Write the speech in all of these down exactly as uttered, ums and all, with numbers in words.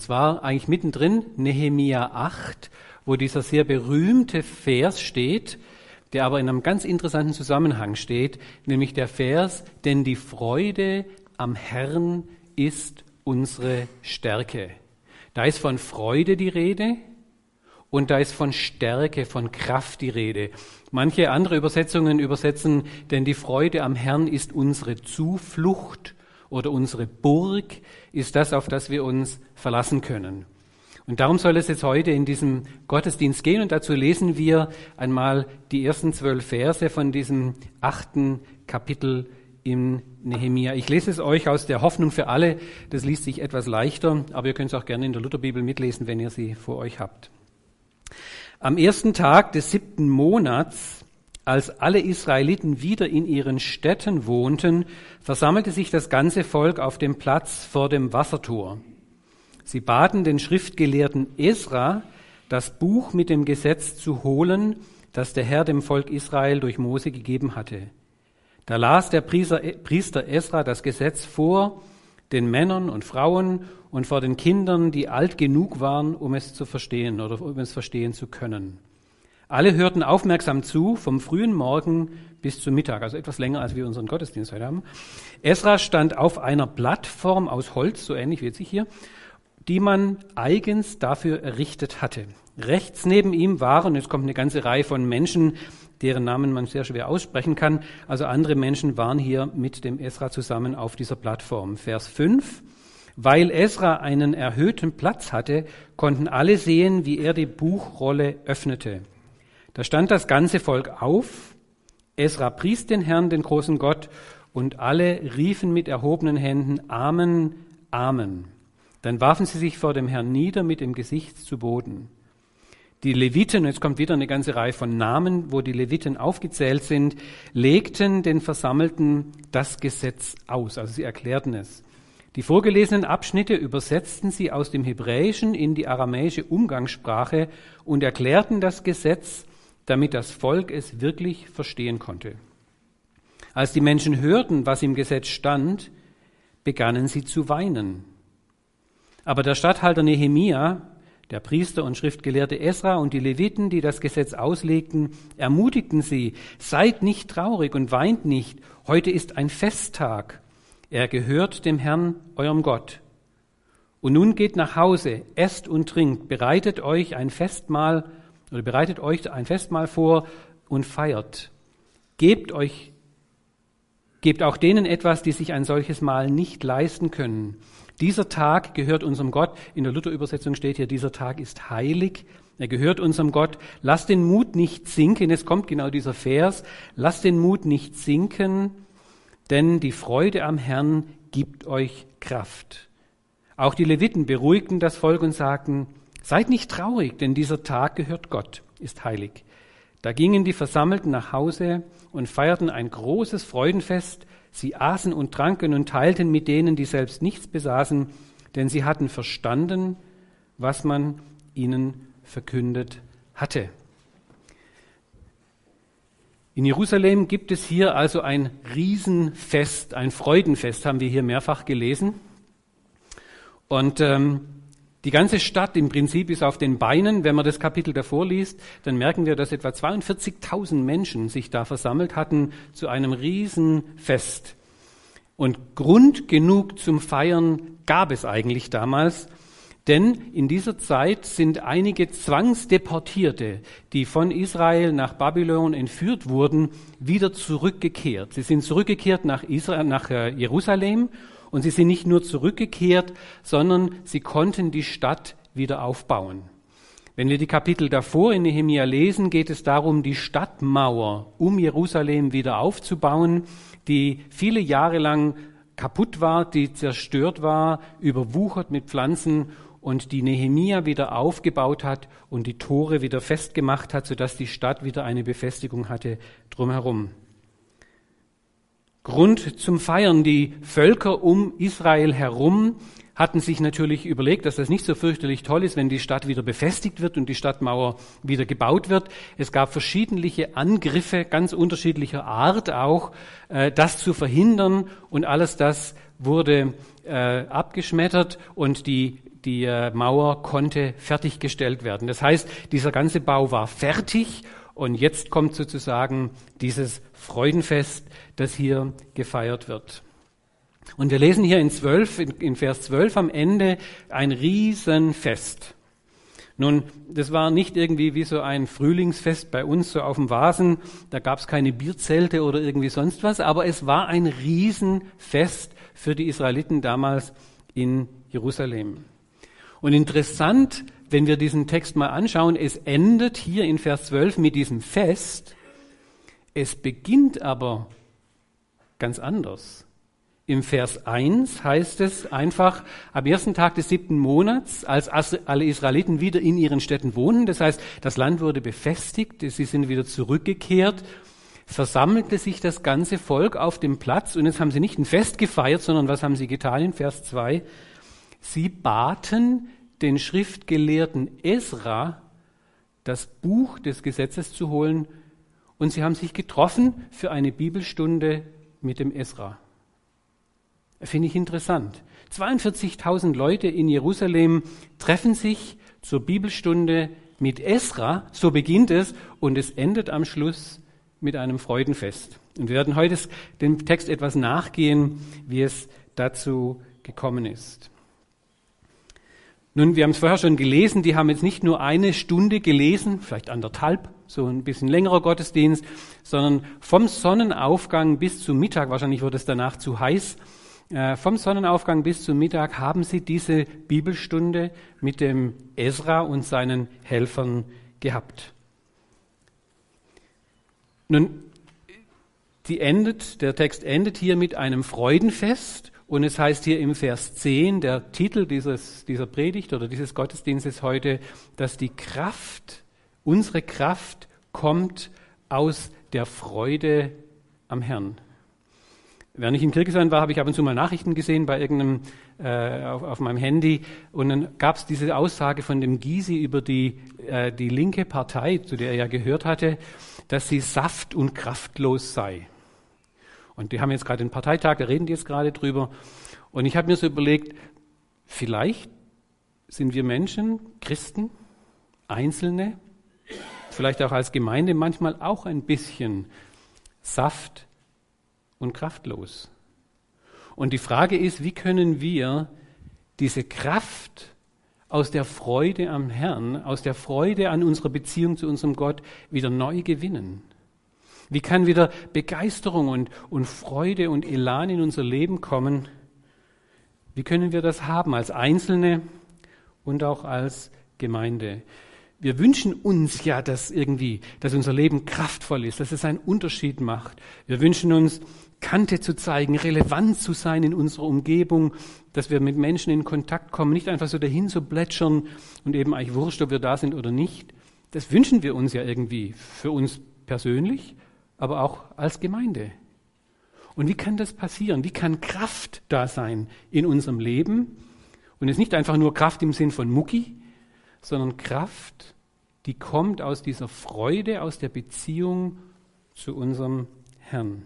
Zwar eigentlich mittendrin, Nehemia acht, wo dieser sehr berühmte Vers steht, der aber in einem ganz interessanten Zusammenhang steht, nämlich der Vers, denn die Freude am Herrn ist unsere Stärke. Da ist von Freude die Rede und da ist von Stärke, von Kraft die Rede. Manche andere Übersetzungen übersetzen, denn die Freude am Herrn ist unsere Zuflucht oder unsere Burg, ist das, auf das wir uns verlassen können. Und darum soll es jetzt heute in diesem Gottesdienst gehen und dazu lesen wir einmal die ersten zwölf Verse von diesem achten Kapitel in Nehemia. Ich lese es euch aus der Hoffnung für alle, das liest sich etwas leichter, aber ihr könnt es auch gerne in der Lutherbibel mitlesen, wenn ihr sie vor euch habt. Am ersten Tag des siebten Monats, als alle Israeliten wieder in ihren Städten wohnten, versammelte sich das ganze Volk auf dem Platz vor dem Wassertor. Sie baten den Schriftgelehrten Esra, das Buch mit dem Gesetz zu holen, das der Herr dem Volk Israel durch Mose gegeben hatte. Da las der Priester Esra das Gesetz vor den Männern und Frauen und vor den Kindern, die alt genug waren, um es zu verstehen oder um es verstehen zu können. Alle hörten aufmerksam zu, vom frühen Morgen bis zum Mittag, also etwas länger, als wir unseren Gottesdienst heute haben. Esra stand auf einer Plattform aus Holz, so ähnlich wie jetzt hier, die man eigens dafür errichtet hatte. Rechts neben ihm waren, jetzt kommt eine ganze Reihe von Menschen, deren Namen man sehr schwer aussprechen kann, also andere Menschen waren hier mit dem Esra zusammen auf dieser Plattform. Vers fünf. Weil Esra einen erhöhten Platz hatte, konnten alle sehen, wie er die Buchrolle öffnete. Da stand das ganze Volk auf, Esra pries den Herrn, den großen Gott, und alle riefen mit erhobenen Händen Amen, Amen. Dann warfen sie sich vor dem Herrn nieder mit dem Gesicht zu Boden. Die Leviten, jetzt kommt wieder eine ganze Reihe von Namen, wo die Leviten aufgezählt sind, legten den Versammelten das Gesetz aus, also sie erklärten es. Die vorgelesenen Abschnitte übersetzten sie aus dem Hebräischen in die aramäische Umgangssprache und erklärten das Gesetz, damit das Volk es wirklich verstehen konnte. Als die Menschen hörten, was im Gesetz stand, begannen sie zu weinen. Aber der Statthalter Nehemia, der Priester und Schriftgelehrte Esra und die Leviten, die das Gesetz auslegten, ermutigten sie, seid nicht traurig und weint nicht, heute ist ein Festtag, er gehört dem Herrn, eurem Gott. Und nun geht nach Hause, esst und trinkt, bereitet euch ein Festmahl oder bereitet euch ein Festmahl vor und feiert. Gebt euch, gebt auch denen etwas, die sich ein solches Mahl nicht leisten können. Dieser Tag gehört unserem Gott. In der Luther-Übersetzung steht hier, dieser Tag ist heilig. Er gehört unserem Gott. Lasst den Mut nicht sinken. Es kommt genau dieser Vers. Lasst den Mut nicht sinken, denn die Freude am Herrn gibt euch Kraft. Auch die Leviten beruhigten das Volk und sagten, seid nicht traurig, denn dieser Tag gehört Gott, ist heilig. Da gingen die Versammelten nach Hause und feierten ein großes Freudenfest. Sie aßen und tranken und teilten mit denen, die selbst nichts besaßen, denn sie hatten verstanden, was man ihnen verkündet hatte. In Jerusalem gibt es hier also ein Riesenfest, ein Freudenfest, haben wir hier mehrfach gelesen. Und ähm, die ganze Stadt im Prinzip ist auf den Beinen. Wenn man das Kapitel davor liest, dann merken wir, dass etwa zweiundvierzigtausend Menschen sich da versammelt hatten zu einem Riesenfest. Und Grund genug zum Feiern gab es eigentlich damals, denn in dieser Zeit sind einige Zwangsdeportierte, die von Israel nach Babylon entführt wurden, wieder zurückgekehrt. Sie sind zurückgekehrt nach Israel, nach Jerusalem. Und sie sind nicht nur zurückgekehrt, sondern sie konnten die Stadt wieder aufbauen. Wenn wir die Kapitel davor in Nehemia lesen, geht es darum, die Stadtmauer um Jerusalem wieder aufzubauen, die viele Jahre lang kaputt war, die zerstört war, überwuchert mit Pflanzen und die Nehemia wieder aufgebaut hat und die Tore wieder festgemacht hat, sodass die Stadt wieder eine Befestigung hatte drumherum. Grund zum Feiern. Die Völker um Israel herum hatten sich natürlich überlegt, dass das nicht so fürchterlich toll ist, wenn die Stadt wieder befestigt wird und die Stadtmauer wieder gebaut wird. Es gab verschiedene Angriffe, ganz unterschiedlicher Art auch, äh, das zu verhindern und alles das wurde äh, abgeschmettert und die die Mauer konnte fertiggestellt werden. Das heißt, dieser ganze Bau war fertig und jetzt kommt sozusagen dieses Freudenfest, das hier gefeiert wird. Und wir lesen hier in, zwölf, in Vers zwölf am Ende ein Riesenfest. Nun, das war nicht irgendwie wie so ein Frühlingsfest bei uns so auf dem Wasen, da gab es keine Bierzelte oder irgendwie sonst was, aber es war ein Riesenfest für die Israeliten damals in Jerusalem. Und interessant, wenn wir diesen Text mal anschauen, es endet hier in Vers zwölf mit diesem Fest, es beginnt aber ganz anders. Im Vers eins heißt es einfach, am ersten Tag des siebten Monats, als alle Israeliten wieder in ihren Städten wohnen, das heißt, das Land wurde befestigt, sie sind wieder zurückgekehrt, versammelte sich das ganze Volk auf dem Platz und jetzt haben sie nicht ein Fest gefeiert, sondern was haben sie getan in Vers zwei? Sie baten den Schriftgelehrten Esra, das Buch des Gesetzes zu holen und sie haben sich getroffen für eine Bibelstunde mit dem Esra. Finde ich interessant. zweiundvierzigtausend Leute in Jerusalem treffen sich zur Bibelstunde mit Esra, so beginnt es, und es endet am Schluss mit einem Freudenfest. Und wir werden heute dem Text etwas nachgehen, wie es dazu gekommen ist. Nun, wir haben es vorher schon gelesen, die haben jetzt nicht nur eine Stunde gelesen, vielleicht anderthalb, so ein bisschen längerer Gottesdienst, sondern vom Sonnenaufgang bis zum Mittag, wahrscheinlich wird es danach zu heiß, vom Sonnenaufgang bis zum Mittag haben sie diese Bibelstunde mit dem Esra und seinen Helfern gehabt. Nun, die endet, der Text endet hier mit einem Freudenfest und es heißt hier im Vers zehn, der Titel dieses, dieser Predigt oder dieses Gottesdienstes heute, dass die Kraft, unsere Kraft kommt aus der Freude am Herrn. Während ich in Kirgisistan war, habe ich ab und zu mal Nachrichten gesehen bei irgendeinem äh, auf, auf meinem Handy und dann gab es diese Aussage von dem Gysi über die äh, die linke Partei, zu der er ja gehört hatte, dass sie saft- und kraftlos sei. Und die haben jetzt gerade den Parteitag, da reden die jetzt gerade drüber. Und ich habe mir so überlegt, vielleicht sind wir Menschen, Christen, Einzelne, vielleicht auch als Gemeinde manchmal auch ein bisschen saft- und kraftlos. Und die Frage ist, wie können wir diese Kraft aus der Freude am Herrn, aus der Freude an unserer Beziehung zu unserem Gott wieder neu gewinnen? Wie kann wieder Begeisterung und, und Freude und Elan in unser Leben kommen? Wie können wir das haben als Einzelne und auch als Gemeinde? Wir wünschen uns ja, dass irgendwie, dass unser Leben kraftvoll ist, dass es einen Unterschied macht. Wir wünschen uns, Kante zu zeigen, relevant zu sein in unserer Umgebung, dass wir mit Menschen in Kontakt kommen, nicht einfach so dahin zu plätschern und eben eigentlich wurscht, ob wir da sind oder nicht. Das wünschen wir uns ja irgendwie für uns persönlich, aber auch als Gemeinde. Und wie kann das passieren? Wie kann Kraft da sein in unserem Leben? Und es ist nicht einfach nur Kraft im Sinn von Mucki, sondern Kraft, die kommt aus dieser Freude, aus der Beziehung zu unserem Herrn.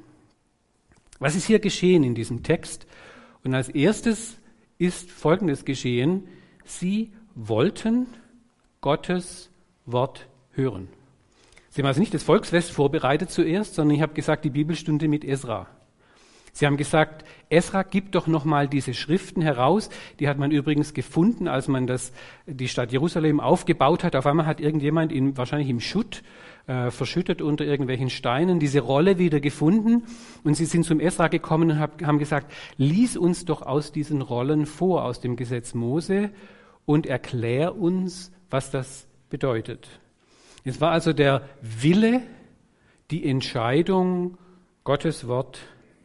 Was ist hier geschehen in diesem Text? Und als erstes ist Folgendes geschehen. Sie wollten Gottes Wort hören. Sie haben also nicht das Volksfest vorbereitet zuerst, sondern ich habe gesagt, die Bibelstunde mit Esra. Sie haben gesagt, Esra, gib doch nochmal diese Schriften heraus. Die hat man übrigens gefunden, als man das, die Stadt Jerusalem aufgebaut hat. Auf einmal hat irgendjemand in, wahrscheinlich im Schutt, äh, verschüttet unter irgendwelchen Steinen, diese Rolle wieder gefunden. Und sie sind zum Esra gekommen und hab, haben gesagt, lies uns doch aus diesen Rollen vor, aus dem Gesetz Mose und erklär uns, was das bedeutet. Es war also der Wille, die Entscheidung, Gottes Wort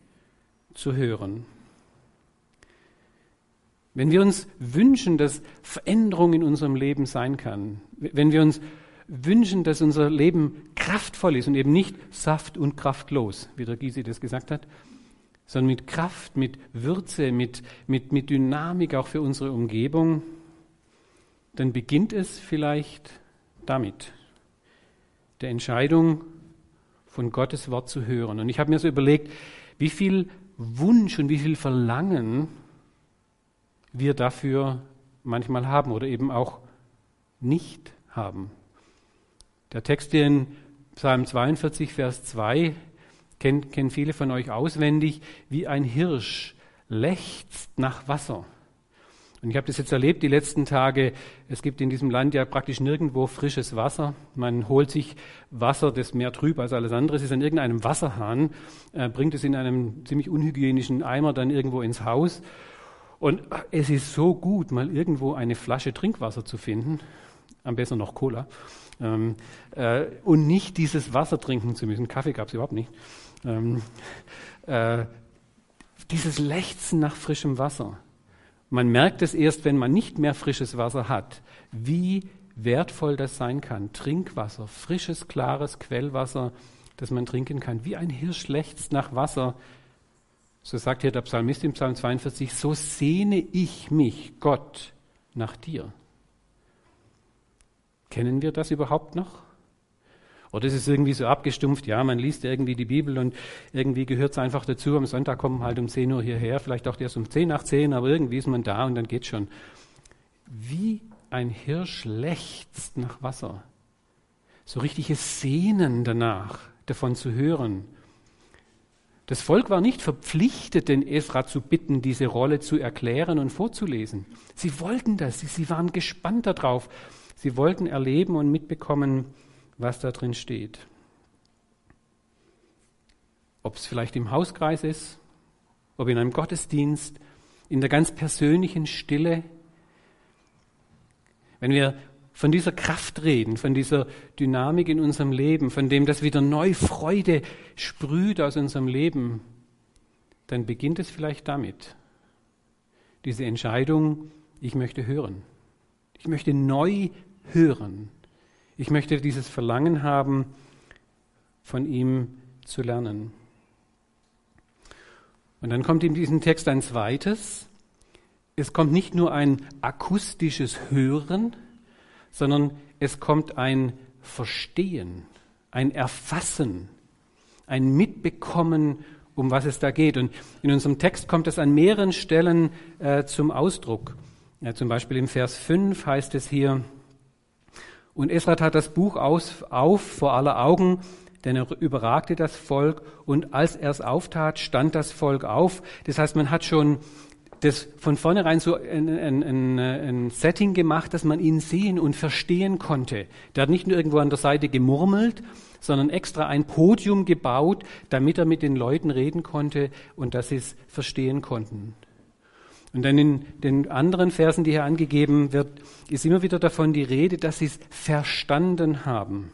zu hören. Wenn wir uns wünschen, dass Veränderung in unserem Leben sein kann, wenn wir uns wünschen, dass unser Leben kraftvoll ist und eben nicht saft- und kraftlos, wie der Gysi das gesagt hat, sondern mit Kraft, mit Würze, mit, mit, mit Dynamik auch für unsere Umgebung, dann beginnt es vielleicht damit, der Entscheidung, von Gottes Wort zu hören. Und ich habe mir so überlegt, wie viel Wunsch und wie viel Verlangen wir dafür manchmal haben oder eben auch nicht haben. Der Text hier in Psalm zweiundvierzig, Vers zwei, kennen, kennen viele von euch auswendig, wie ein Hirsch lechzt nach Wasser. Und ich habe das jetzt erlebt die letzten Tage. Es gibt in diesem Land ja praktisch nirgendwo frisches Wasser. Man holt sich Wasser, das mehr trüb als alles andere ist, an irgendeinem Wasserhahn, äh, bringt es in einem ziemlich unhygienischen Eimer dann irgendwo ins Haus. Und es ist so gut, mal irgendwo eine Flasche Trinkwasser zu finden, am besten noch Cola, ähm, äh, und nicht dieses Wasser trinken zu müssen. Kaffee gab es überhaupt nicht. Ähm, äh, dieses Lechzen nach frischem Wasser. Man merkt es erst, wenn man nicht mehr frisches Wasser hat, wie wertvoll das sein kann. Trinkwasser, frisches, klares Quellwasser, das man trinken kann. Wie ein Hirsch lechzt nach Wasser. So sagt hier der Psalmist im Psalm zweiundvierzig, so sehne ich mich, Gott, nach dir. Kennen wir das überhaupt noch? Oder ist es irgendwie so abgestumpft, ja, man liest irgendwie die Bibel und irgendwie gehört es einfach dazu, am Sonntag kommen halt um zehn Uhr hierher, vielleicht auch erst um zehn nach zehn, aber irgendwie ist man da und dann geht's schon. Wie ein Hirsch lechzt nach Wasser. So richtiges Sehnen danach, davon zu hören. Das Volk war nicht verpflichtet, den Esra zu bitten, diese Rolle zu erklären und vorzulesen. Sie wollten das, sie, sie waren gespannt darauf. Sie wollten erleben und mitbekommen, was da drin steht. Ob es vielleicht im Hauskreis ist, ob in einem Gottesdienst, in der ganz persönlichen Stille. Wenn wir von dieser Kraft reden, von dieser Dynamik in unserem Leben, von dem, dass wieder neu Freude sprüht aus unserem Leben, dann beginnt es vielleicht damit. Diese Entscheidung, ich möchte hören. Ich möchte neu hören. Ich möchte dieses Verlangen haben, von ihm zu lernen. Und dann kommt in diesem Text ein zweites. Es kommt nicht nur ein akustisches Hören, sondern es kommt ein Verstehen, ein Erfassen, ein Mitbekommen, um was es da geht. Und in unserem Text kommt es an mehreren Stellen äh, zum Ausdruck. Ja, zum Beispiel im Vers fünf heißt es hier, und Esra tat das Buch aus, auf vor aller Augen, denn er überragte das Volk. Und als er es auftat, stand das Volk auf. Das heißt, man hat schon das von vornherein so ein, ein, ein, ein Setting gemacht, dass man ihn sehen und verstehen konnte. Der hat nicht nur irgendwo an der Seite gemurmelt, sondern extra ein Podium gebaut, damit er mit den Leuten reden konnte und dass sie es verstehen konnten. Und dann in den anderen Versen, die hier angegeben wird, ist immer wieder davon die Rede, dass sie es verstanden haben.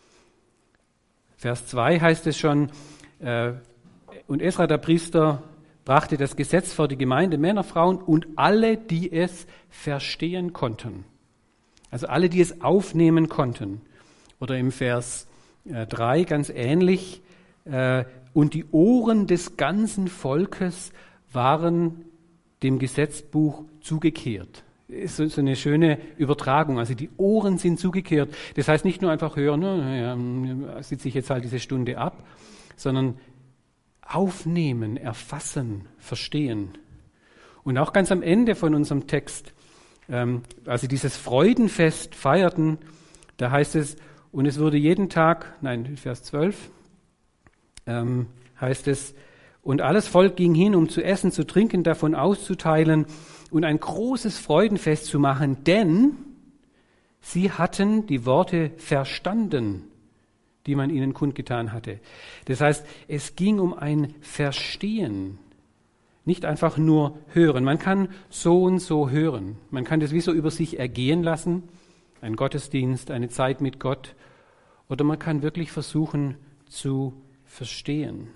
Vers zwei heißt es schon, äh, und Esra, der Priester, brachte das Gesetz vor die Gemeinde, Männer, Frauen und alle, die es verstehen konnten. Also alle, die es aufnehmen konnten. Oder im Vers äh, drei ganz ähnlich, äh, und die Ohren des ganzen Volkes waren dem Gesetzbuch zugekehrt. Ist so, so eine schöne Übertragung. Also die Ohren sind zugekehrt. Das heißt nicht nur einfach hören, ja, sitze ich jetzt halt diese Stunde ab, sondern aufnehmen, erfassen, verstehen. Und auch ganz am Ende von unserem Text, ähm, als sie dieses Freudenfest feierten, da heißt es, und es wurde jeden Tag, nein, Vers zwölf, ähm, heißt es, und alles Volk ging hin, um zu essen, zu trinken, davon auszuteilen und ein großes Freudenfest zu machen, denn sie hatten die Worte verstanden, die man ihnen kundgetan hatte. Das heißt, es ging um ein Verstehen, nicht einfach nur hören. Man kann so und so hören. Man kann das wie so über sich ergehen lassen, ein Gottesdienst, eine Zeit mit Gott, oder man kann wirklich versuchen zu verstehen.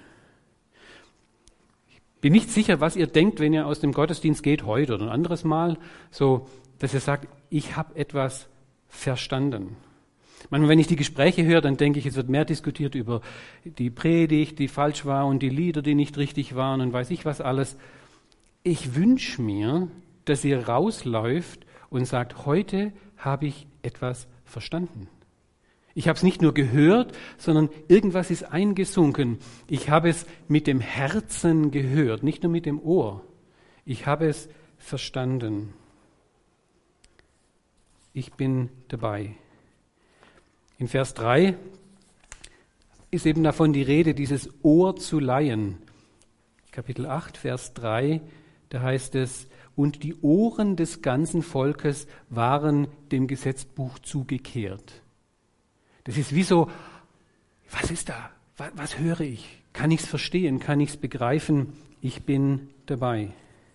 Bin nicht sicher, was ihr denkt, wenn ihr aus dem Gottesdienst geht, heute oder ein anderes Mal, so, dass ihr sagt, ich habe etwas verstanden. Manchmal, wenn ich die Gespräche höre, dann denke ich, es wird mehr diskutiert über die Predigt, die falsch war und die Lieder, die nicht richtig waren und weiß ich was alles. Ich wünsche mir, dass ihr rausläuft und sagt, heute habe ich etwas verstanden. Ich habe es nicht nur gehört, sondern irgendwas ist eingesunken. Ich habe es mit dem Herzen gehört, nicht nur mit dem Ohr. Ich habe es verstanden. ich bin dabei. In Vers drei ist eben davon die Rede, dieses Ohr zu leihen. Kapitel acht, Vers drei, da heißt es, und die Ohren des ganzen Volkes waren dem Gesetzbuch zugekehrt. Das ist wie so, was ist da? Was, was höre ich? Kann ich es verstehen? Kann ich es begreifen? Ich bin dabei.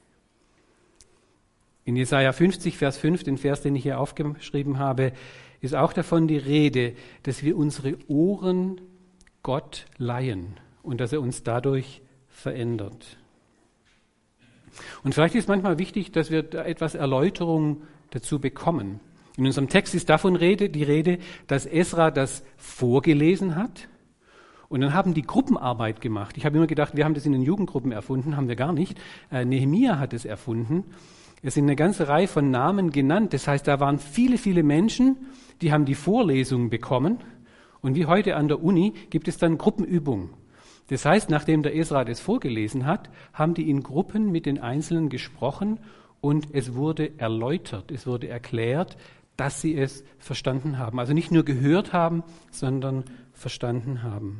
In Jesaja fünfzig, Vers fünf, den Vers, den ich hier aufgeschrieben habe, ist auch davon die Rede, dass wir unsere Ohren Gott leihen und dass er uns dadurch verändert. Und vielleicht ist manchmal wichtig, dass wir da etwas Erläuterung dazu bekommen. In unserem Text ist davon Rede, die Rede, dass Esra das vorgelesen hat und dann haben die Gruppenarbeit gemacht. Ich habe immer gedacht, wir haben das in den Jugendgruppen erfunden, haben wir gar nicht. Äh, Nehemia hat es erfunden. Es sind eine ganze Reihe von Namen genannt. Das heißt, da waren viele, viele Menschen, die haben die Vorlesung bekommen. Und wie heute an der Uni gibt es dann Gruppenübungen. Das heißt, nachdem der Esra das vorgelesen hat, haben die in Gruppen mit den Einzelnen gesprochen und es wurde erläutert, es wurde erklärt, dass sie es verstanden haben. Also nicht nur gehört haben, sondern verstanden haben.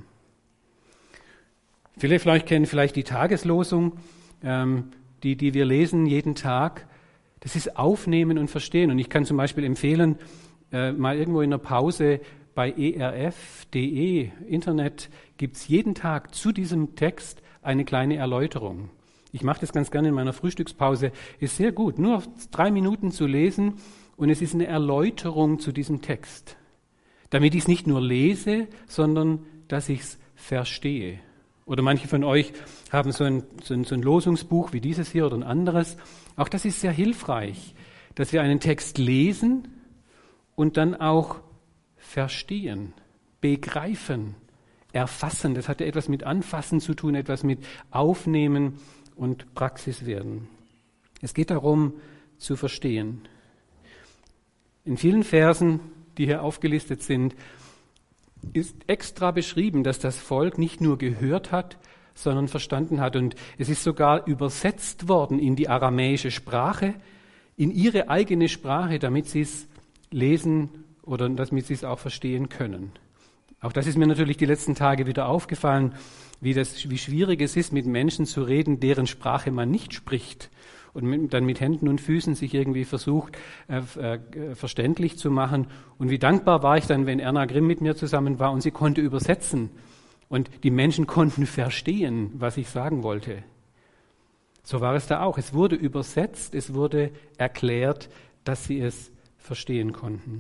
Viele vielleicht kennen vielleicht die Tageslosung, ähm, die, die wir lesen jeden Tag. Das ist Aufnehmen und Verstehen. Und ich kann zum Beispiel empfehlen, äh, mal irgendwo in der Pause bei E R F punkt de, Internet, gibt es jeden Tag zu diesem Text eine kleine Erläuterung. Ich mache das ganz gerne in meiner Frühstückspause. Ist sehr gut, nur drei Minuten zu lesen und es ist eine Erläuterung zu diesem Text. Damit ich es nicht nur lese, sondern dass ich es verstehe. Oder manche von euch haben so ein, so, ein, so ein Losungsbuch wie dieses hier oder ein anderes. Auch das ist sehr hilfreich, dass wir einen Text lesen und dann auch verstehen, begreifen, erfassen. Das hat ja etwas mit Anfassen zu tun, etwas mit Aufnehmen und Praxis werden. Es geht darum, zu verstehen. In vielen Versen, die hier aufgelistet sind, ist extra beschrieben, dass das Volk nicht nur gehört hat, sondern verstanden hat. Und es ist sogar übersetzt worden in die aramäische Sprache, in ihre eigene Sprache, damit sie es lesen oder damit sie es auch verstehen können. Auch das ist mir natürlich die letzten Tage wieder aufgefallen, wie, das, wie schwierig es ist, mit Menschen zu reden, deren Sprache man nicht spricht und mit, dann mit Händen und Füßen sich irgendwie versucht, äh, äh, verständlich zu machen. Und wie dankbar war ich dann, wenn Erna Grimm mit mir zusammen war und sie konnte übersetzen und die Menschen konnten verstehen, was ich sagen wollte. So war es da auch. Es wurde übersetzt, es wurde erklärt, dass sie es verstehen konnten.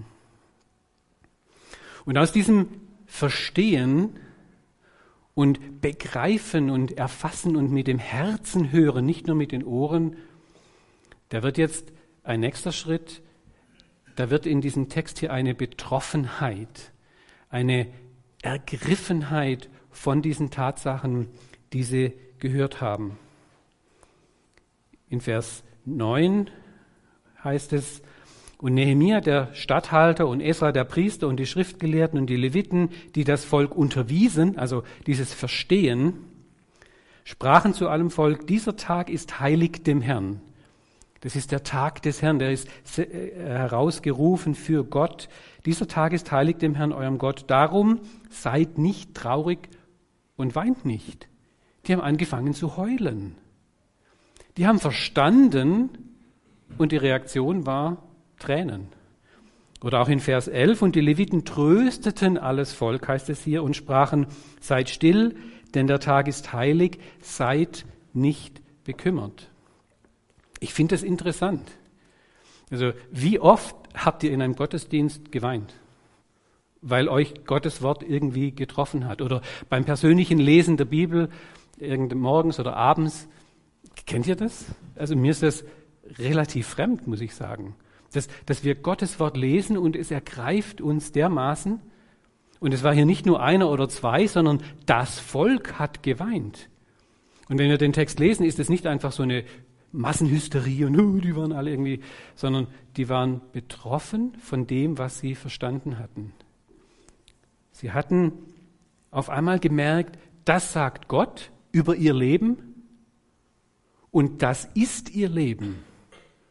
Und aus diesem Verstehen und Begreifen und Erfassen und mit dem Herzen hören, nicht nur mit den Ohren, da wird jetzt ein nächster Schritt, da wird in diesem Text hier eine Betroffenheit, eine Ergriffenheit von diesen Tatsachen, die sie gehört haben. In Vers neun heißt es, und Nehemia, der Statthalter, und Esra, der Priester, und die Schriftgelehrten und die Leviten, die das Volk unterwiesen, also dieses Verstehen, sprachen zu allem Volk, dieser Tag ist heilig dem Herrn. Das ist der Tag des Herrn, der ist herausgerufen für Gott. Dieser Tag ist heilig dem Herrn, eurem Gott. Darum seid nicht traurig und weint nicht. Die haben angefangen zu heulen. Die haben verstanden und die Reaktion war Tränen. Oder auch in Vers elf, und die Leviten trösteten alles Volk, heißt es hier, und sprachen, seid still, denn der Tag ist heilig, seid nicht bekümmert. Ich finde das interessant. Also, wie oft habt ihr in einem Gottesdienst geweint? Weil euch Gottes Wort irgendwie getroffen hat. Oder beim persönlichen Lesen der Bibel, morgens oder abends. Kennt ihr das? Also, mir ist das relativ fremd, muss ich sagen. Dass, dass wir Gottes Wort lesen und es ergreift uns dermaßen. Und es war hier nicht nur einer oder zwei, sondern das Volk hat geweint. Und wenn wir den Text lesen, ist es nicht einfach so eine Massenhysterie und uh, die waren alle irgendwie, sondern die waren betroffen von dem, was sie verstanden hatten. Sie hatten auf einmal gemerkt, das sagt Gott über ihr Leben und das ist ihr Leben.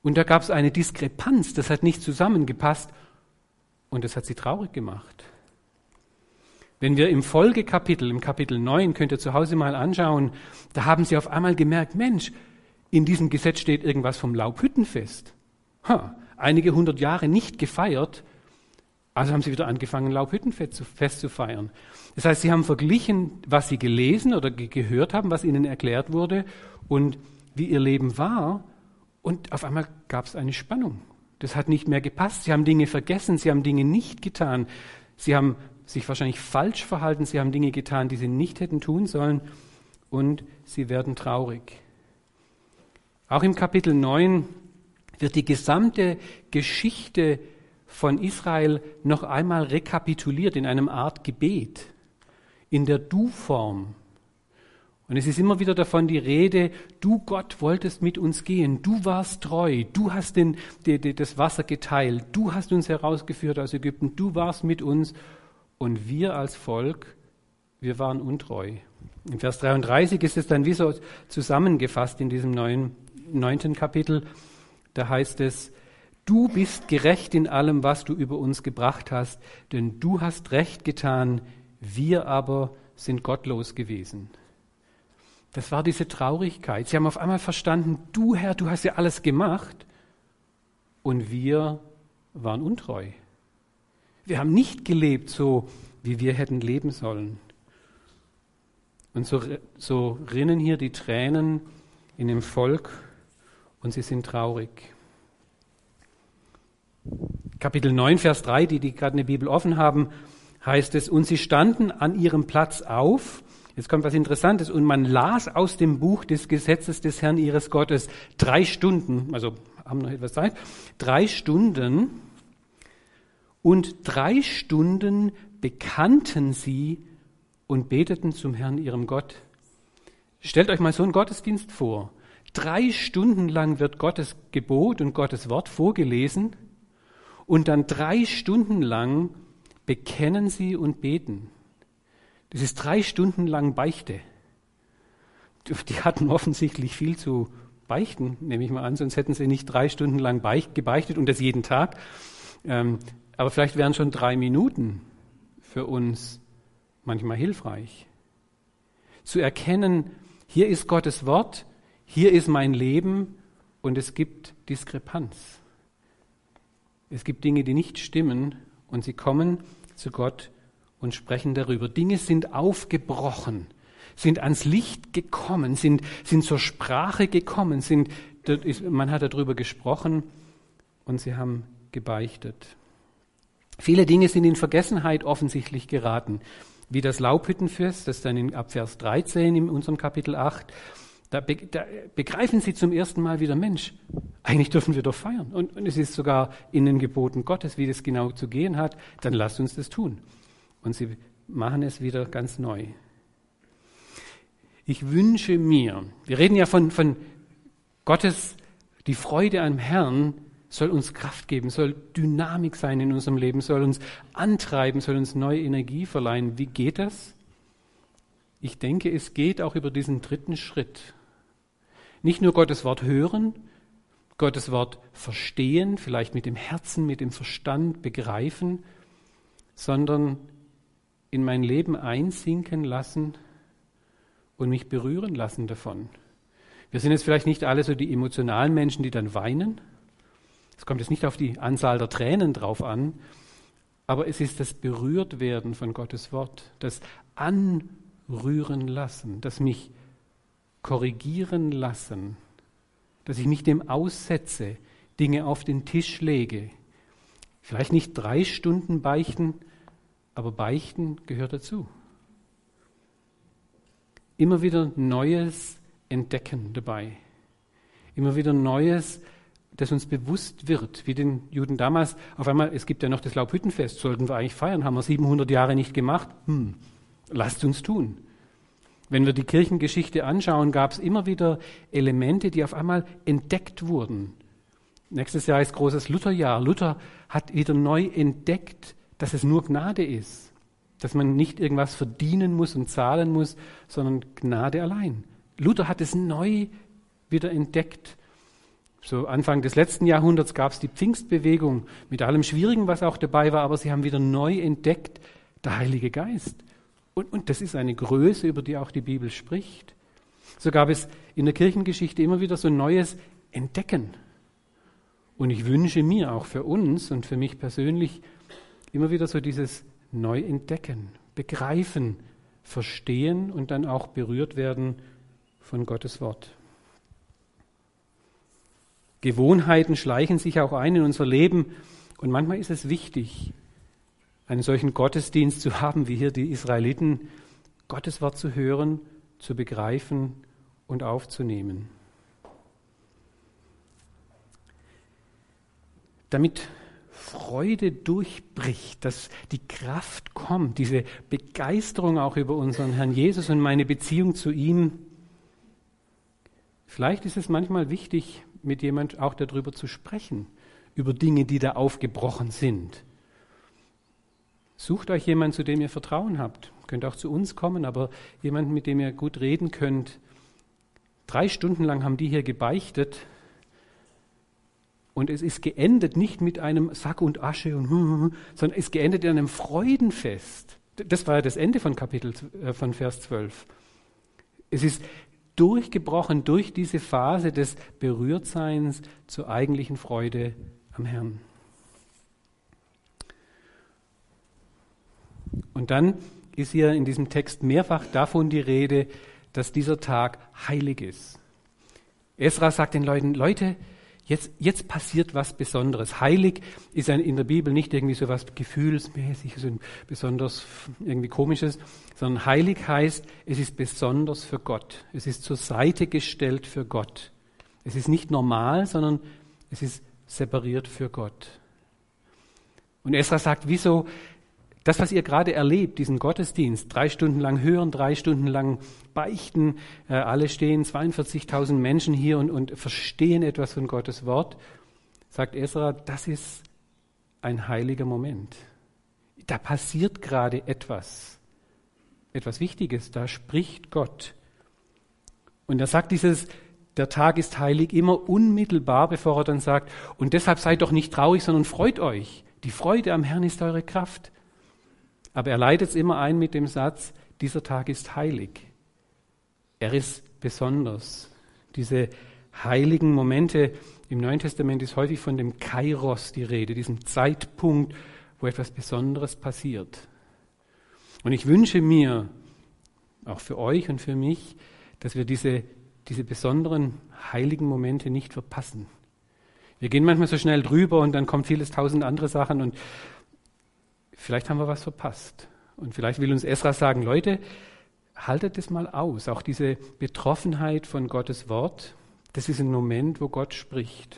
Und da gab es eine Diskrepanz, das hat nicht zusammengepasst und das hat sie traurig gemacht. Wenn wir im Folgekapitel, im Kapitel neun, könnt ihr zu Hause mal anschauen, da haben sie auf einmal gemerkt, Mensch, in diesem Gesetz steht irgendwas vom Laubhüttenfest. Ha, einige hundert Jahre nicht gefeiert, also haben sie wieder angefangen, Laubhüttenfest zu feiern. Das heißt, sie haben verglichen, was sie gelesen oder ge- gehört haben, was ihnen erklärt wurde und wie ihr Leben war. Und auf einmal gab es eine Spannung. Das hat nicht mehr gepasst. Sie haben Dinge vergessen, sie haben Dinge nicht getan. Sie haben sich wahrscheinlich falsch verhalten, sie haben Dinge getan, die sie nicht hätten tun sollen und sie werden traurig. Auch im Kapitel neun wird die gesamte Geschichte von Israel noch einmal rekapituliert in einem Art Gebet, in der Du-Form. Und es ist immer wieder davon die Rede, du Gott wolltest mit uns gehen, du warst treu, du hast den, die, die, das Wasser geteilt, du hast uns herausgeführt aus Ägypten, du warst mit uns und wir als Volk, wir waren untreu. In Vers dreiunddreißig ist es dann wie so zusammengefasst in diesem neuen, neunten Kapitel, da heißt es, du bist gerecht in allem, was du über uns gebracht hast, denn du hast Recht getan, wir aber sind gottlos gewesen. Das war diese Traurigkeit. Sie haben auf einmal verstanden, du Herr, du hast ja alles gemacht und wir waren untreu. Wir haben nicht gelebt so, wie wir hätten leben sollen. Und so, so rinnen hier die Tränen in dem Volk und sie sind traurig. Kapitel neun, Vers drei, die, die gerade eine Bibel offen haben, heißt es, und sie standen an ihrem Platz auf. Jetzt kommt was Interessantes. Und man las aus dem Buch des Gesetzes des Herrn ihres Gottes drei Stunden, also haben noch etwas Zeit, drei Stunden. Und drei Stunden bekannten sie und beteten zum Herrn, ihrem Gott. Stellt euch mal so einen Gottesdienst vor. Drei Stunden lang wird Gottes Gebot und Gottes Wort vorgelesen und dann drei Stunden lang bekennen sie und beten. Das ist drei Stunden lang Beichte. Die hatten offensichtlich viel zu beichten, nehme ich mal an, sonst hätten sie nicht drei Stunden lang beicht, gebeichtet und das jeden Tag. Ähm, aber vielleicht wären schon drei Minuten für uns manchmal hilfreich. Zu erkennen, hier ist Gottes Wort, hier ist mein Leben und es gibt Diskrepanz. Es gibt Dinge, die nicht stimmen und sie kommen zu Gott und sprechen darüber. Dinge sind aufgebrochen, sind ans Licht gekommen, sind, sind zur Sprache gekommen, sind, man hat darüber gesprochen und sie haben gebeichtet. Viele Dinge sind in Vergessenheit offensichtlich geraten, wie das Laubhüttenfest, das dann in ab Vers dreizehn in unserem Kapitel acht, da, be, da begreifen sie zum ersten Mal wieder, Mensch, eigentlich dürfen wir doch feiern. Und, und es ist sogar in den Geboten Gottes, wie das genau zu gehen hat, dann lasst uns das tun. Und sie machen es wieder ganz neu. Ich wünsche mir, wir reden ja von, von Gottes, die Freude am Herrn soll uns Kraft geben, soll Dynamik sein in unserem Leben, soll uns antreiben, soll uns neue Energie verleihen. Wie geht das? Ich denke, es geht auch über diesen dritten Schritt. Nicht nur Gottes Wort hören, Gottes Wort verstehen, vielleicht mit dem Herzen, mit dem Verstand begreifen, sondern in mein Leben einsinken lassen und mich berühren lassen davon. Wir sind jetzt vielleicht nicht alle so die emotionalen Menschen, die dann weinen. Es kommt jetzt nicht auf die Anzahl der Tränen drauf an, aber es ist das Berührtwerden von Gottes Wort, das Anrühren lassen, das mich korrigieren lassen, dass ich mich dem aussetze, Dinge auf den Tisch lege. Vielleicht nicht drei Stunden beichten, aber beichten gehört dazu. Immer wieder Neues entdecken dabei. Immer wieder Neues, das uns bewusst wird, wie den Juden damals. Auf einmal, es gibt ja noch das Laubhüttenfest, sollten wir eigentlich feiern, haben wir siebenhundert Jahre nicht gemacht. Hm, lasst uns tun. Wenn wir die Kirchengeschichte anschauen, gab es immer wieder Elemente, die auf einmal entdeckt wurden. Nächstes Jahr ist großes Lutherjahr. Luther hat wieder neu entdeckt, dass es nur Gnade ist, dass man nicht irgendwas verdienen muss und zahlen muss, sondern Gnade allein. Luther hat es neu wieder entdeckt. So Anfang des letzten Jahrhunderts gab es die Pfingstbewegung mit allem Schwierigen, was auch dabei war, aber sie haben wieder neu entdeckt, der Heilige Geist. Und, und das ist eine Größe, über die auch die Bibel spricht. So gab es in der Kirchengeschichte immer wieder so ein neues Entdecken. Und ich wünsche mir auch für uns und für mich persönlich immer wieder so dieses Neuentdecken, Begreifen, Verstehen und dann auch berührt werden von Gottes Wort. Gewohnheiten schleichen sich auch ein in unser Leben und manchmal ist es wichtig, einen solchen Gottesdienst zu haben, wie hier die Israeliten, Gottes Wort zu hören, zu begreifen und aufzunehmen. Damit Freude durchbricht, dass die Kraft kommt, diese Begeisterung auch über unseren Herrn Jesus und meine Beziehung zu ihm. Vielleicht ist es manchmal wichtig, mit jemand auch darüber zu sprechen, über Dinge, die da aufgebrochen sind. Sucht euch jemanden, zu dem ihr Vertrauen habt. Könnt auch zu uns kommen, aber jemanden, mit dem ihr gut reden könnt. Drei Stunden lang haben die hier gebeichtet. Und es ist geendet nicht mit einem Sack und Asche, und, sondern es geendet in einem Freudenfest. Das war ja das Ende von Kapitel, äh, von Vers zwölf. Es ist durchgebrochen durch diese Phase des Berührtseins zur eigentlichen Freude am Herrn. Und dann ist hier in diesem Text mehrfach davon die Rede, dass dieser Tag heilig ist. Esra sagt den Leuten, Leute, Jetzt, jetzt passiert was Besonderes. Heilig ist ein, in der Bibel nicht irgendwie so was gefühlsmäßig, so ein besonders irgendwie Komisches, sondern heilig heißt, es ist besonders für Gott. Es ist zur Seite gestellt für Gott. Es ist nicht normal, sondern es ist separiert für Gott. Und Esra sagt, wieso das, was ihr gerade erlebt, diesen Gottesdienst, drei Stunden lang hören, drei Stunden lang beichten, äh, alle stehen, zweiundvierzigtausend Menschen hier und, und verstehen etwas von Gottes Wort, sagt Esra, das ist ein heiliger Moment. Da passiert gerade etwas, etwas Wichtiges, da spricht Gott. Und er sagt dieses, der Tag ist heilig, immer unmittelbar, bevor er dann sagt, und deshalb seid doch nicht traurig, sondern freut euch. Die Freude am Herrn ist eure Kraft. Aber er leitet es immer ein mit dem Satz, dieser Tag ist heilig. Er ist besonders. Diese heiligen Momente im Neuen Testament ist häufig von dem Kairos die Rede, diesem Zeitpunkt, wo etwas Besonderes passiert. Und ich wünsche mir, auch für euch und für mich, dass wir diese, diese besonderen heiligen Momente nicht verpassen. Wir gehen manchmal so schnell drüber und dann kommt vieles tausend andere Sachen und vielleicht haben wir was verpasst. Und vielleicht will uns Esra sagen, Leute, haltet es mal aus. Auch diese Betroffenheit von Gottes Wort, das ist ein Moment, wo Gott spricht.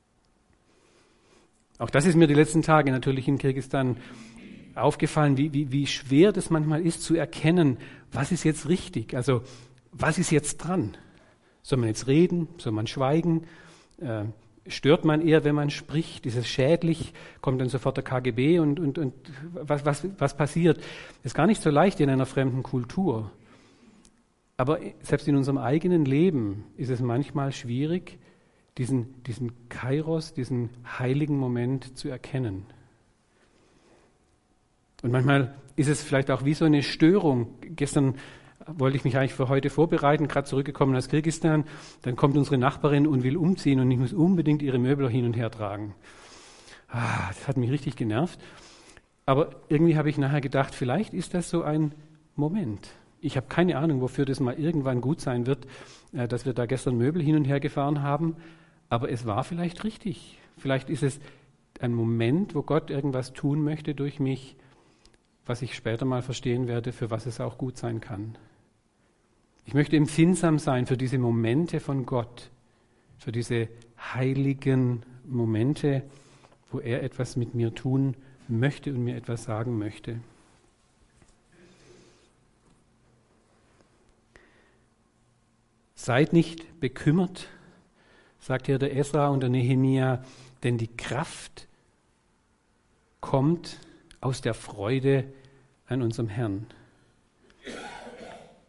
Auch das ist mir die letzten Tage natürlich in Kirgisistan aufgefallen, wie, wie, wie schwer das manchmal ist zu erkennen, was ist jetzt richtig, also was ist jetzt dran. Soll man jetzt reden, soll man schweigen? Äh, Stört man eher, wenn man spricht? Ist es schädlich? Kommt dann sofort der K G B und, und, und was, was, was passiert? Das ist gar nicht so leicht in einer fremden Kultur. Aber selbst in unserem eigenen Leben ist es manchmal schwierig, diesen, diesen Kairos, diesen heiligen Moment zu erkennen. Und manchmal ist es vielleicht auch wie so eine Störung. Gestern wollte ich mich eigentlich für heute vorbereiten, gerade zurückgekommen aus Kirgisistan, dann kommt unsere Nachbarin und will umziehen und ich muss unbedingt ihre Möbel hin und her tragen. Ah, das hat mich richtig genervt. Aber irgendwie habe ich nachher gedacht, vielleicht ist das so ein Moment. Ich habe keine Ahnung, wofür das mal irgendwann gut sein wird, dass wir da gestern Möbel hin und her gefahren haben, aber es war vielleicht richtig. Vielleicht ist es ein Moment, wo Gott irgendwas tun möchte durch mich, was ich später mal verstehen werde, für was es auch gut sein kann. Ich möchte empfindsam sein für diese Momente von Gott, für diese heiligen Momente, wo er etwas mit mir tun möchte und mir etwas sagen möchte. Seid nicht bekümmert, sagt hier der Esra und der Nehemia, denn die Kraft kommt aus der Freude an unserem Herrn.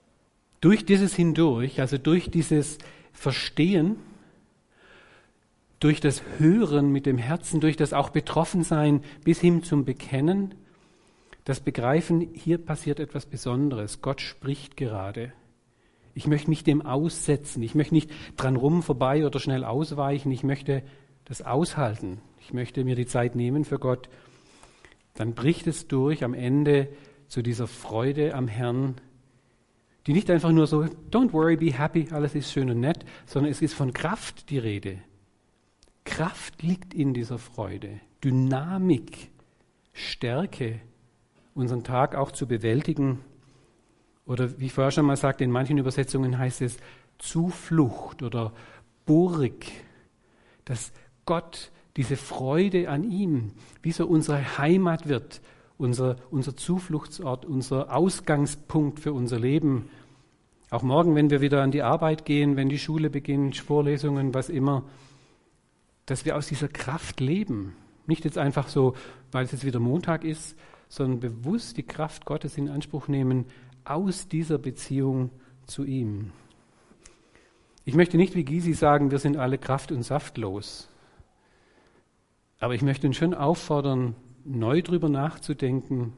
Durch dieses hindurch, also durch dieses Verstehen, durch das Hören mit dem Herzen, durch das auch Betroffensein bis hin zum Bekennen, das Begreifen, hier passiert etwas Besonderes. Gott spricht gerade. Ich möchte mich dem aussetzen. Ich möchte nicht dran rum, vorbei oder schnell ausweichen. Ich möchte das aushalten. Ich möchte mir die Zeit nehmen für Gott. Dann bricht es durch am Ende zu dieser Freude am Herrn, die nicht einfach nur so, don't worry, be happy, alles ist schön und nett, sondern es ist von Kraft die Rede. Kraft liegt in dieser Freude, Dynamik, Stärke, unseren Tag auch zu bewältigen. Oder wie ich vorher schon mal sagte, in manchen Übersetzungen heißt es Zuflucht oder Burg, dass Gott diese Freude an ihm, wie so unsere Heimat wird, unser, unser Zufluchtsort, unser Ausgangspunkt für unser Leben. Auch morgen, wenn wir wieder an die Arbeit gehen, wenn die Schule beginnt, Vorlesungen, was immer, dass wir aus dieser Kraft leben. Nicht jetzt einfach so, weil es jetzt wieder Montag ist, sondern bewusst die Kraft Gottes in Anspruch nehmen, aus dieser Beziehung zu ihm. Ich möchte nicht wie Gysi sagen, wir sind alle kraft- und saftlos. Aber ich möchte uns schon auffordern, neu drüber nachzudenken,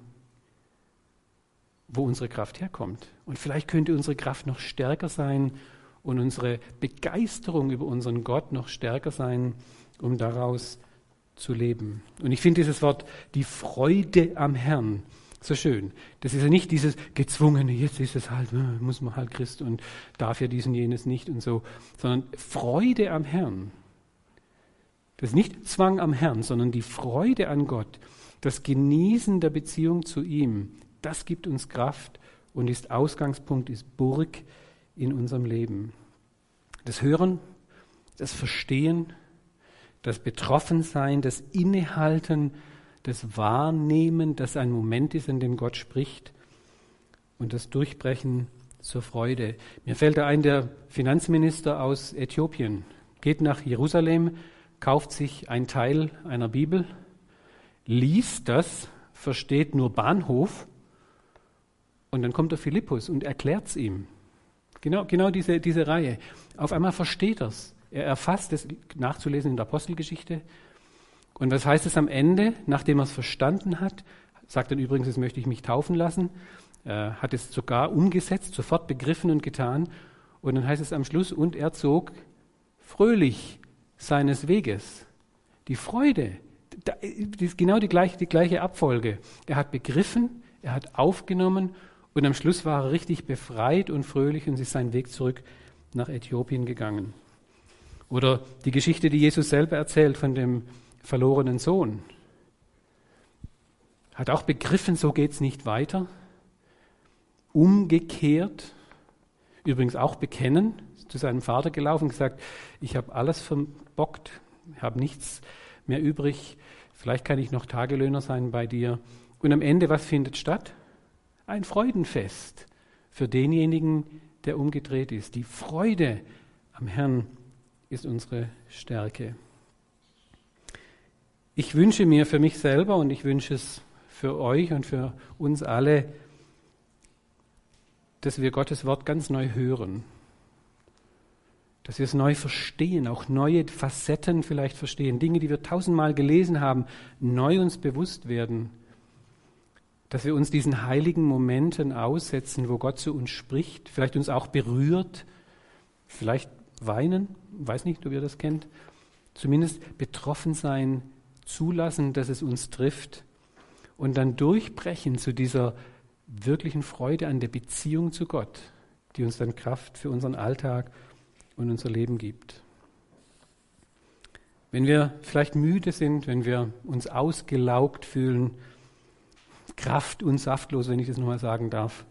wo unsere Kraft herkommt. Und vielleicht könnte unsere Kraft noch stärker sein und unsere Begeisterung über unseren Gott noch stärker sein, um daraus zu leben. Und ich finde dieses Wort, die Freude am Herrn, so schön. Das ist ja nicht dieses gezwungene, jetzt ist es halt, muss man halt Christ und darf ja dies und jenes nicht und so, sondern Freude am Herrn. Das ist nicht Zwang am Herrn, sondern die Freude an Gott, das Genießen der Beziehung zu ihm, das gibt uns Kraft und ist Ausgangspunkt, ist Burg in unserem Leben. Das Hören, das Verstehen, das Betroffensein, das Innehalten, das Wahrnehmen, dass ein Moment ist, in dem Gott spricht und das Durchbrechen zur Freude. Mir fällt da ein, der Finanzminister aus Äthiopien geht nach Jerusalem, kauft sich ein Teil einer Bibel, liest das, versteht nur Bahnhof und dann kommt der Philippus und erklärt es ihm. Genau, genau diese, diese Reihe. Auf einmal versteht er es. Er erfasst es, nachzulesen in der Apostelgeschichte. Und was heißt es am Ende, nachdem er es verstanden hat, sagt dann übrigens, jetzt möchte ich mich taufen lassen, äh, hat es sogar umgesetzt, sofort begriffen und getan. Und dann heißt es am Schluss, und er zog fröhlich seines Weges. Die Freude, das ist genau die gleiche, die gleiche Abfolge. Er hat begriffen, er hat aufgenommen und am Schluss war er richtig befreit und fröhlich und ist seinen Weg zurück nach Äthiopien gegangen. Oder die Geschichte, die Jesus selber erzählt von dem verlorenen Sohn. Hat auch begriffen, so geht es nicht weiter. Umgekehrt, übrigens auch bekennen, zu seinem Vater gelaufen und gesagt, ich habe alles verbockt, habe nichts mehr übrig, vielleicht kann ich noch Tagelöhner sein bei dir. Und am Ende, was findet statt? Ein Freudenfest für denjenigen, der umgedreht ist. Die Freude am Herrn ist unsere Stärke. Ich wünsche mir für mich selber und ich wünsche es für euch und für uns alle, dass wir Gottes Wort ganz neu hören. Dass wir es neu verstehen, auch neue Facetten vielleicht verstehen, Dinge, die wir tausendmal gelesen haben, neu uns bewusst werden. Dass wir uns diesen heiligen Momenten aussetzen, wo Gott zu uns spricht, vielleicht uns auch berührt, vielleicht weinen, weiß nicht, ob ihr das kennt, zumindest betroffen sein, zulassen, dass es uns trifft und dann durchbrechen zu dieser wirklichen Freude an der Beziehung zu Gott, die uns dann Kraft für unseren Alltag und unser Leben gibt. Wenn wir vielleicht müde sind, wenn wir uns ausgelaugt fühlen, kraft- und saftlos, wenn ich das nochmal sagen darf,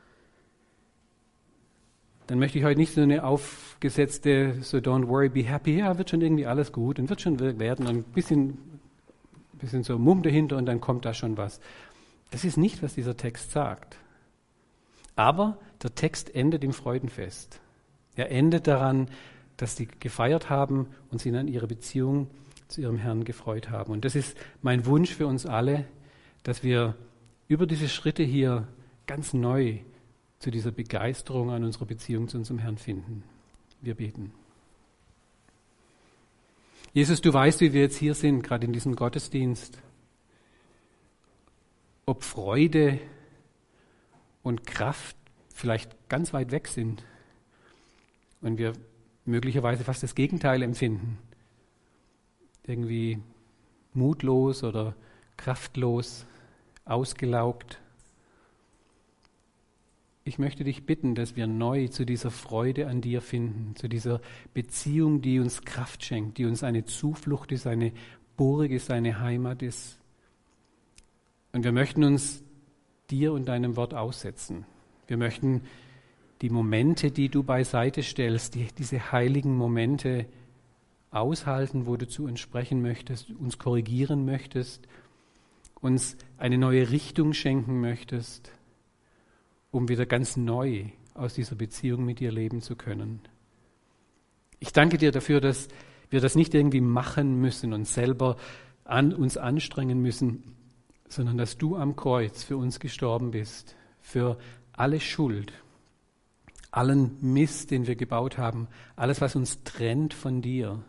dann möchte ich heute nicht so eine aufgesetzte, so don't worry, be happy, ja, wird schon irgendwie alles gut und wird schon werden und ein bisschen, bisschen so Mumm dahinter und dann kommt da schon was. Das ist nicht, was dieser Text sagt. Aber der Text endet im Freudenfest. Er endet daran, dass sie gefeiert haben und sie an ihre Beziehung zu ihrem Herrn gefreut haben. Und das ist mein Wunsch für uns alle, dass wir über diese Schritte hier ganz neu zu dieser Begeisterung an unserer Beziehung zu unserem Herrn finden. Wir beten. Jesus, du weißt, wie wir jetzt hier sind, gerade in diesem Gottesdienst. Ob Freude und Kraft vielleicht ganz weit weg sind und wir möglicherweise fast das Gegenteil empfinden. Irgendwie mutlos oder kraftlos, ausgelaugt. Ich möchte dich bitten, dass wir neu zu dieser Freude an dir finden, zu dieser Beziehung, die uns Kraft schenkt, die uns eine Zuflucht ist, eine Burg ist, eine Heimat ist. Und wir möchten uns dir und deinem Wort aussetzen. Wir möchten die Momente, die du beiseite stellst, die, diese heiligen Momente aushalten, wo du zu uns sprechen möchtest, uns korrigieren möchtest, uns eine neue Richtung schenken möchtest, um wieder ganz neu aus dieser Beziehung mit dir leben zu können. Ich danke dir dafür, dass wir das nicht irgendwie machen müssen und selber an uns anstrengen müssen, sondern dass du am Kreuz für uns gestorben bist, für alle Schuld, allen Mist, den wir gebaut haben, alles, was uns trennt von dir.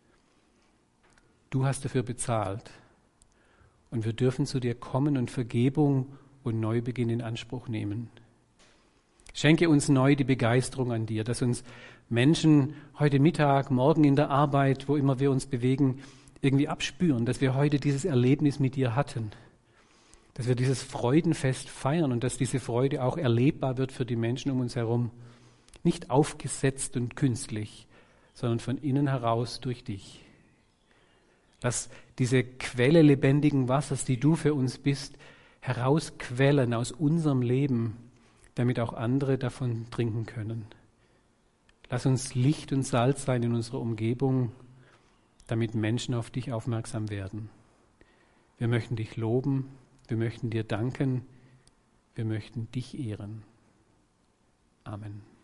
Du hast dafür bezahlt. Und wir dürfen zu dir kommen und Vergebung und Neubeginn in Anspruch nehmen. Schenke uns neu die Begeisterung an dir, dass uns Menschen heute Mittag, morgen in der Arbeit, wo immer wir uns bewegen, irgendwie abspüren, dass wir heute dieses Erlebnis mit dir hatten. Dass wir dieses Freudenfest feiern und dass diese Freude auch erlebbar wird für die Menschen um uns herum. Nicht aufgesetzt und künstlich, sondern von innen heraus durch dich. Lass diese Quelle lebendigen Wassers, die du für uns bist, herausquellen aus unserem Leben, damit auch andere davon trinken können. Lass uns Licht und Salz sein in unserer Umgebung, damit Menschen auf dich aufmerksam werden. Wir möchten dich loben. Wir möchten dir danken, wir möchten dich ehren. Amen.